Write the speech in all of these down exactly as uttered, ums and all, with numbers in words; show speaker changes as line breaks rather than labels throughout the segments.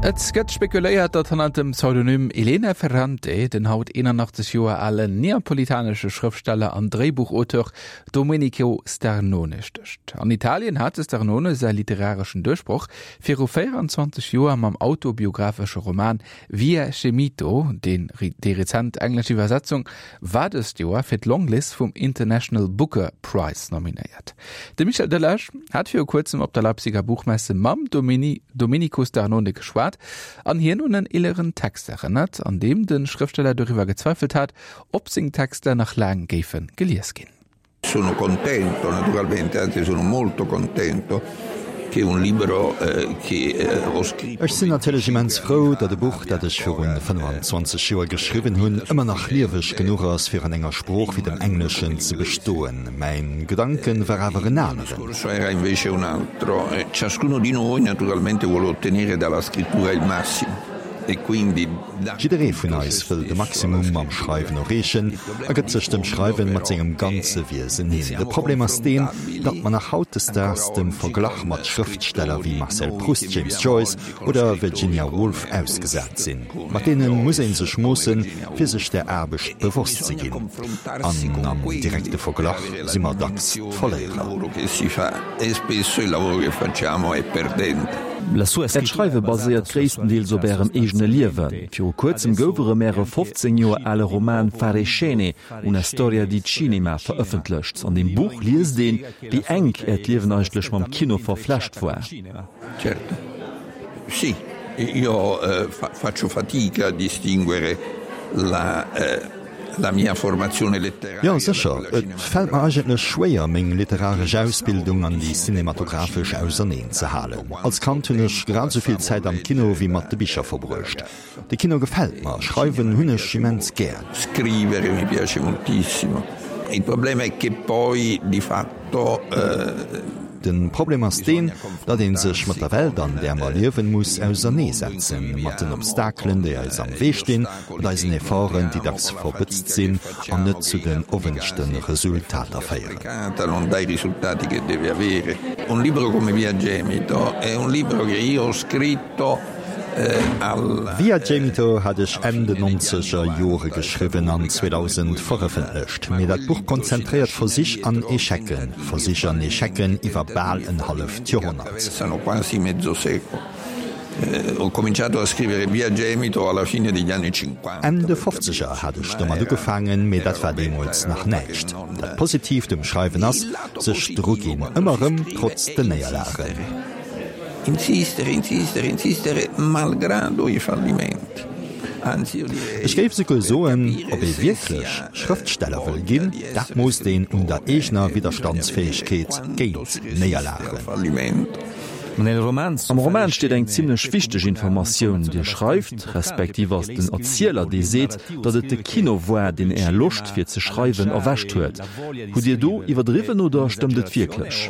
Et gëtt spekuléiert, dat an dem Pseudonym Elena Ferrante den haut einundachtzig Joer allen neapolitanesche Schriftsteller an Drehbuchautor Domenico Sternone stöcht. An Italien hat Sternone sei literarischen Durchbruch fir vierundzwanzig Joer mam autobiografische Roman Via Cemito, den die rezent englische Übersetzung Wades Joer fir d' Longlist vom International Booker Prize nominiert. De Michel Delage hat fir kurzem op der Leipziger Buchmesse Mam Domini, Domenico Sternone geschwart, an hier nun einen illeren Text erinnert, an dem den Schriftsteller darüber gezweifelt hat, ob sing Texte nach lang Gefen geliers gehen.
Sono contento, naturalmente, anzi sono molto contento.
Ech sinn natürlich immens froh, dat de Buch, dat ich für hun fünfundzwanzig Joer geschrieben hunn, immer nach liewech genug ass fir an enger Spruch wie dem Englischen zu bestoen. Mein Gedanken war awer en anderen.
Era invece un altro. Ciascuno di noi naturalmente vuole ottenere dalla scrittura il massimo.
Jidere vun eis will de Maximum am Schreiben errechen, a gëtt sech dem Schreiben mat engem ganze Wiesen hin. De Problem ass dem, dat man nach hautesters dem Verglach mat Schriftsteller wie Marcel Proust, James Joyce oder Virginia Woolf ausgesät sinn. Mat denen muss en sech mussen fir sech der Erbecht bewusst ze gin. An am direkte Verglach simmer dacks volléier.
Et Schreiwe basiert gréisstendeels op ärem egene Liewen. Fir kurzem gouvere Märe fünfzehn Joer alle Roman Fare Scene una Storia di Cinema veröffentlicht. An dem Buch lies den, wie eng et Liewen eigentlich mam Kino verflasht war.
Certo. Sì, io eh, fa- faccio fatica a distinguere la... Eh, La mia formazione letteraria.
Ja, sicher. Et fällt mir eigentlich schwer, még literarische Ausbildung an die cinematografisch Ausernehen zu halen. Als Kant hun ich gerade so viel Zeit am Kino wie mat de Bücher verbrucht. De Kino gefällt mir, schreiben hun ich immens gern.
Scrivere mi piace moltissimo. Il problema è che poi di fatto eh,
Den Problem ist den, dat den sech mat der Welt an der man liewen muss aus Nähe setzen, mat den Obstakeln, die als am Weg stehen, oder als Erfahrungen, die das verbitzt sind, an net zu den erwünschten Resultaten feiern.
Non dai risultati che deve avere. Un libro come Via Cemito è un libro che io ho scritto
Via Cemito hat ich Ende neunziger Jahre geschrieben an zweitausend veröffentlicht. Mir dat Buch konzentriert für sich an Eschecken, für sich an Eschecken iwwer bal en half Jahrhundert.
Sono quasi mezzo secolo. Eh, ho cominciato a scrivere Via Cemito alla fine degli anni cinquanta.
Ende fünfziger hatte ich damit gefangen, mir dat war demals nach nächt. Dat positiv dem Schreiben ass, sech drugin immerem trotz der Niederlagen.
Insistere, insistere, insistere, malgrado i fallimenti.
Ich gebe sogar so, ob ich wirklich Schriftsteller will gehen, das muss den unter eigener Widerstandsfähigkeit gehen, näher lachen.
Am Roman steht eng ziemlich wichtig Information, die schreibt, respektive aus den Erzähler, die seht, dass es de Kino war, den er Lust für zu schreiben erwäscht huet. Hu dir du überdriven oder stimmt es wirklich?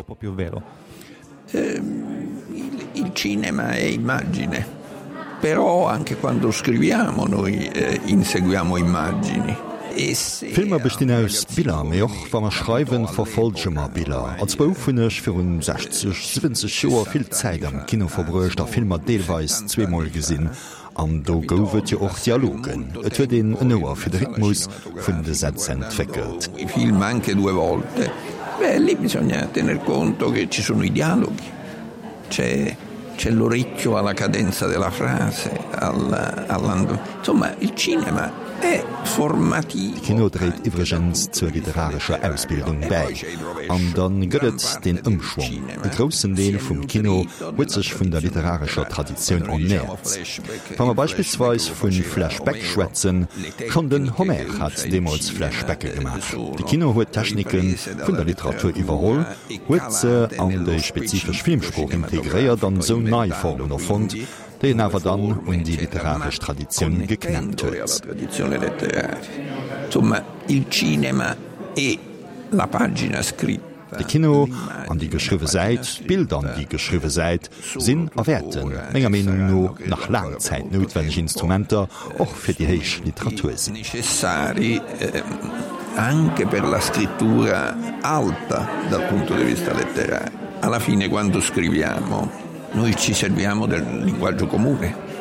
Il cinema è immagine, però anche quando scriviamo noi eh, inseguiamo immagini.
Filmer bestehen aus Bilder, aber auch wenn wir schreiben, verfolgen wir Bilder. Als Berufsfinisch für uns sechzig, siebzig Jahre viel Zeit am Kino verbracht, da Filme teilweise zweimal gesehen. Und da gouft ja auch Dialogen. Es wird ein Ohr für den Rhythmus von den Sätzen entwickelt.
I film anche due volte. Beh, lì bisogna tener conto che ci sono i dialoghi. C'è, c'è l'orecchio alla cadenza della frase, alla, alla... insomma il cinema è formativo.
Kino dreht übrigens zur literarischen Ausbildung bei. Und dann gëtt den Umschwung. Den großen Teil vom Kino wird sich von der literarischen Tradition ernährt. Wenn wir beispielsweise von Flashback schwätzen, schon den Homer hat damals Flashbacke gemacht. Die Kino hat Techniken von der Literatur überholt, hat sie an den spezifischen Filmspruch integriert und so neue Formen erfunden, den aber dann um die literarische Tradition geknackt wird.
Insomma, il cinema e la pagina scritta.
De Kino an die geschriwe seit, Bilder an die geschriwe seit, sinn erwerten, enger Meinung no nach langer Zeit notwendig Instrumenter och fir die heich Literatur sind.
Necessari eh, anche per la scrittura alta dal punto di vista letterario. Alla fine quando scriviamo noi ci serviamo del linguaggio comune,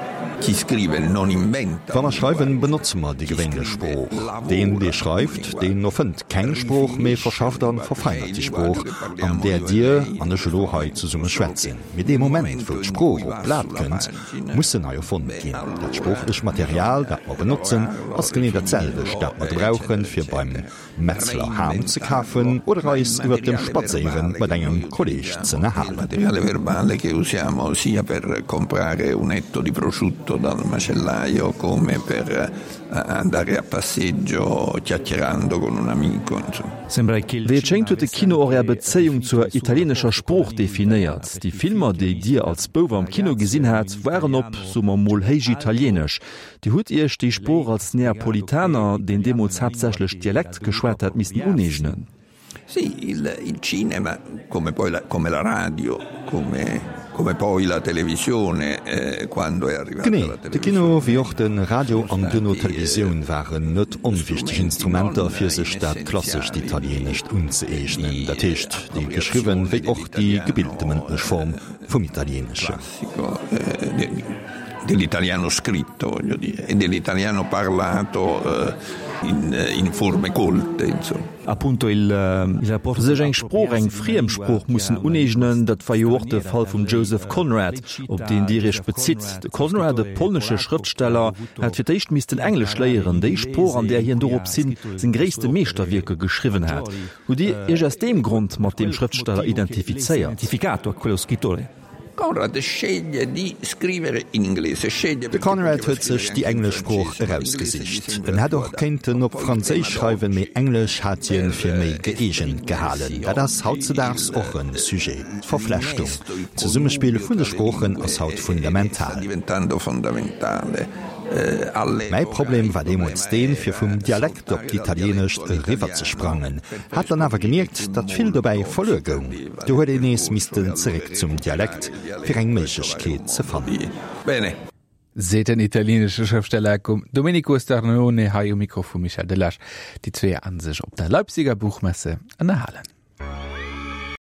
Wann er schreiben benutzen wir die gewähnte Spruch. Den, der schreibt, den noch findet kein Spruch mehr verschafft dann verfeinert die Spruch, an der dir an der Schloheit zu summe schwätzen. Mit dem Moment, wo Spruch auf Blatt könnt, muss er erfunden gehen. Das Spruch ist Material, das wir benutzen, als genau dasselbe, das wir brauchen, für beim Metzler Ham zu kaufen oder Reis über dem Spazieren bei deinem Kollege zu erhalten.
Materiale verbale che usiamo sia per comprare un etto di prosciutto dal macellaio come per andare a passeggio chiacchierando con un amico.
Wie schenkt huet de Kino eure Bezeung zur italienischer Spruch definiiert. Die Filmer, die dir als Bower am Kino gesinn hat, waren op sommer molheig italienisch. Die hut ihr die Spur als Neapolitaner, den Demos hauptsächlich Dialekt geschwert hat, missen unegnen.
Sì, il, il cinema, come poi la, come la radio, come, come poi la televisione, eh, quando è arrivata
Gene,
la televisione.
De Kino wie auch den Radio an Dünno Television waren net unwichtig Instrumenter fir sech dat klassisch italienisch unzeegnen. Dat Techt, die geschriven wie auch die gebildete Form vom Italienische.
Eh, dell'italiano scritto, voglio dire, e dell'italiano parlato eh, in, in forme colte, insomma.
Appunto il, il sech eng Spruch eng friem Spruch mussssen unegnen, dat war jo de Fall vum Joseph Conrad, op den Direch bezit. De Conrad, de polnesche Schriftsteller, hat fir d'éicht mis den Englisch léieren, déi Spor an der hien dorop sinn sinn gréste Meesterwirke geschriven hat. Wo Di ech ass dem Grund mat dem Schriftsteller identifizeiert. Identificato a quello scrittore.
Conrad sceglie di scrivere in inglese, sceglie
De Conrad huet sech die Englischspruch herausgesicht. Den hat doch kenten op Franzésisch schreiwen méi Englisch hat hien fir méi geegent gehalen. Da das hautzedags och een Sujet. Verflechtung. Ze Summespiele vun de Spprochen ass haut fundamental.
Diventando fondamentale.
Mei Problem war demos den fir vum Dialekt op Italienisch River ze sprangen. Hat dann awer gemerkt, dat vill dobei volle goung. Du huet enes misisten zerek zum Dialekt fir eng Mechechkeet ze fannnen.
Bene.
Se den italienische Schriftsteller Domenico Sternone ha Mikrofon Michael Delasch, die zwee an sech op der Leipziger Buchmesse an der Hallen.